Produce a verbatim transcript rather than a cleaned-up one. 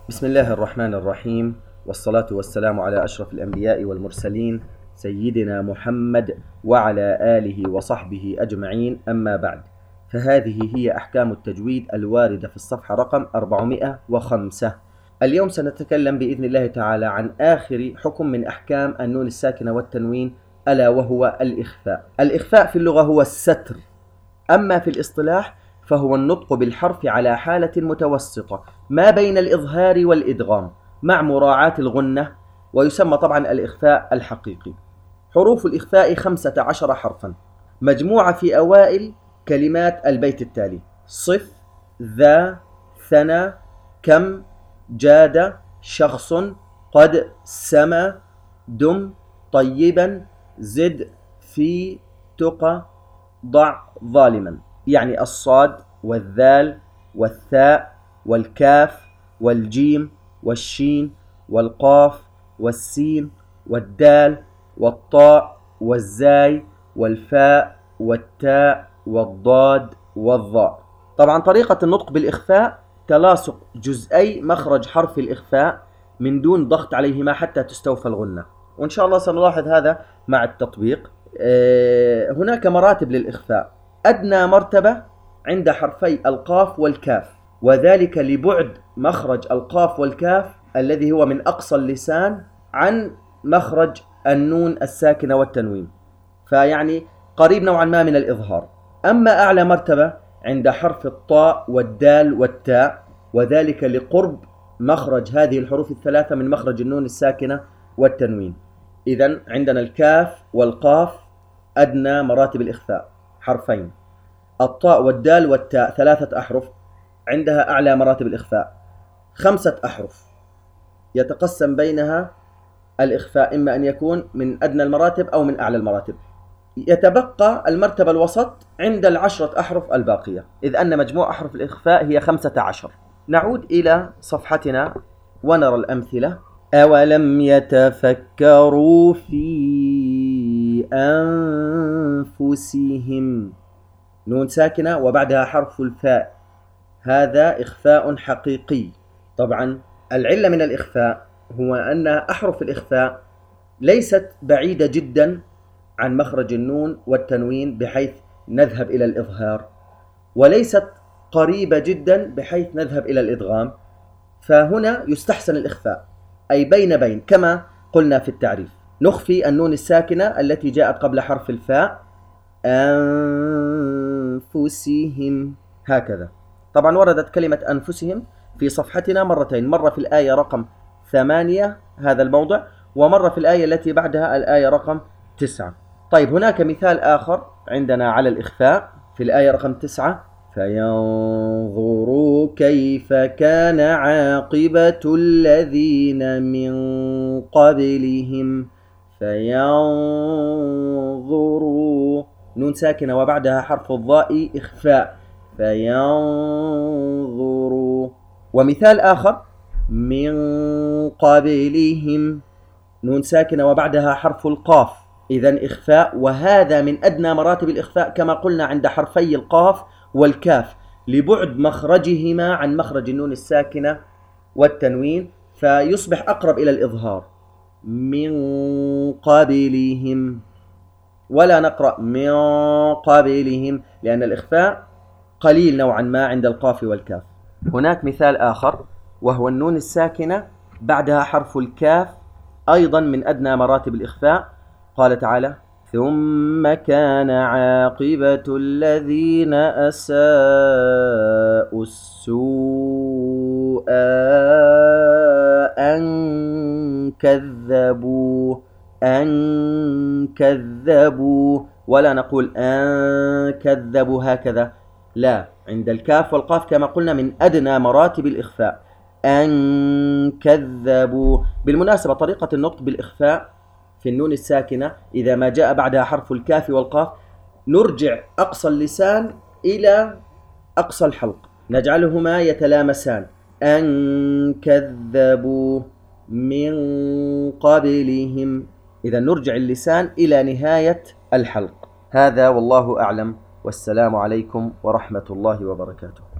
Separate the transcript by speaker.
Speaker 1: بسم الله الرحمن الرحيم، والصلاة والسلام على أشرف الأنبياء والمرسلين سيدنا محمد وعلى آله وصحبه أجمعين، أما بعد، فهذه هي أحكام التجويد الواردة في الصفحة رقم أربعمائة وخمسة. اليوم سنتكلم بإذن الله تعالى عن آخر حكم من أحكام النون الساكنة والتنوين، ألا وهو الإخفاء. الإخفاء في اللغة هو الستر، أما في الاصطلاح فهو النطق بالحرف على حالة متوسطة ما بين الإظهار والإدغام مع مراعاة الغنة، ويسمى طبعا الإخفاء الحقيقي. حروف الإخفاء خمسة عشر حرفا مجموعة في أوائل كلمات البيت التالي: صف، ذا، ثنى، كم، جاد، شخص، قد، سما، دم، طيبا، زد، في، تقى، ضع، ظالما. يعني الصاد والذال والثاء والكاف والجيم والشين والقاف والسين والدال والطاء والزاي والفاء والتاء والضاد والظاء. طبعا طريقة النطق بالإخفاء تلاصق جزئي مخرج حرف الإخفاء من دون ضغط عليهما حتى تستوفى الغنة، وإن شاء الله سنلاحظ هذا مع التطبيق. هناك مراتب للإخفاء: أدنى مرتبة عند حرفي القاف والكاف، وذلك لبعد مخرج القاف والكاف الذي هو من أقصى اللسان عن مخرج النون الساكنة والتنوين، فيعني قريب نوعا ما من الإظهار. أما أعلى مرتبة عند حرف الطاء والدال والتاء، وذلك لقرب مخرج هذه الحروف الثلاثة من مخرج النون الساكنة والتنوين. إذن عندنا الكاف والقاف أدنى مراتب الإخفاء حرفين، الطاء والدال والتاء ثلاثة أحرف عندها أعلى مراتب الإخفاء خمسة أحرف، يتقسم بينها الإخفاء إما أن يكون من أدنى المراتب أو من أعلى المراتب. يتبقى المرتبة الوسط عند العشرة أحرف الباقية، إذ أن مجموع أحرف الإخفاء هي خمسة عشر. نعود إلى صفحتنا ونرى الأمثلة. أولم يتفكروا في أنفسهم، نون ساكنة وبعدها حرف الفاء، هذا إخفاء حقيقي. طبعا العلة من الإخفاء هو أن أحرف الإخفاء ليست بعيدة جدا عن مخرج النون والتنوين بحيث نذهب إلى الإظهار، وليست قريبة جدا بحيث نذهب إلى الإدغام، فهنا يستحسن الإخفاء، أي بين بين كما قلنا في التعريف. نخفي النون الساكنة التي جاءت قبل حرف الفاء، أنفسهم، هكذا. طبعا وردت كلمة أنفسهم في صفحتنا مرتين، مرة في الآية رقم ثمانية هذا الموضع، ومرة في الآية التي بعدها الآية رقم تسعة. طيب هناك مثال آخر عندنا على الإخفاء في الآية رقم تسعة: فينظروا كيف كان عاقبة الذين من قبلهم. فينظروا، نون ساكنة وبعدها حرف الضاء إخفاء، فينظروا. ومثال آخر: من قبلهم، نون ساكنة وبعدها حرف القاف، إذن إخفاء، وهذا من أدنى مراتب الإخفاء كما قلنا عند حرفي القاف والكاف لبعد مخرجهما عن مخرج النون الساكنة والتنوين، فيصبح أقرب إلى الإظهار. من قبلهم، ولا نقرأ من قبلهم لأن الإخفاء قليل نوعا ما عند القاف والكاف. هناك مثال آخر وهو النون الساكنة بعدها حرف الكاف، أيضا من أدنى مراتب الإخفاء. قال تعالى: ثم كان عاقبة الذين أساءوا السوء أن كذبوا، أن كذبوا، ولا نقول أن كذبوا هكذا، لا، عند الكاف والقاف كما قلنا من أدنى مراتب الإخفاء، أن كذبوا. بالمناسبة طريقة النطق بالإخفاء في النون الساكنة إذا ما جاء بعدها حرف الكاف والقاف نرجع أقصى اللسان إلى أقصى الحلق، نجعلهما يتلامسان، أن كذبوا من قبلهم، إذا نرجع اللسان إلى نهاية الحلق. هذا والله أعلم، والسلام عليكم ورحمة الله وبركاته.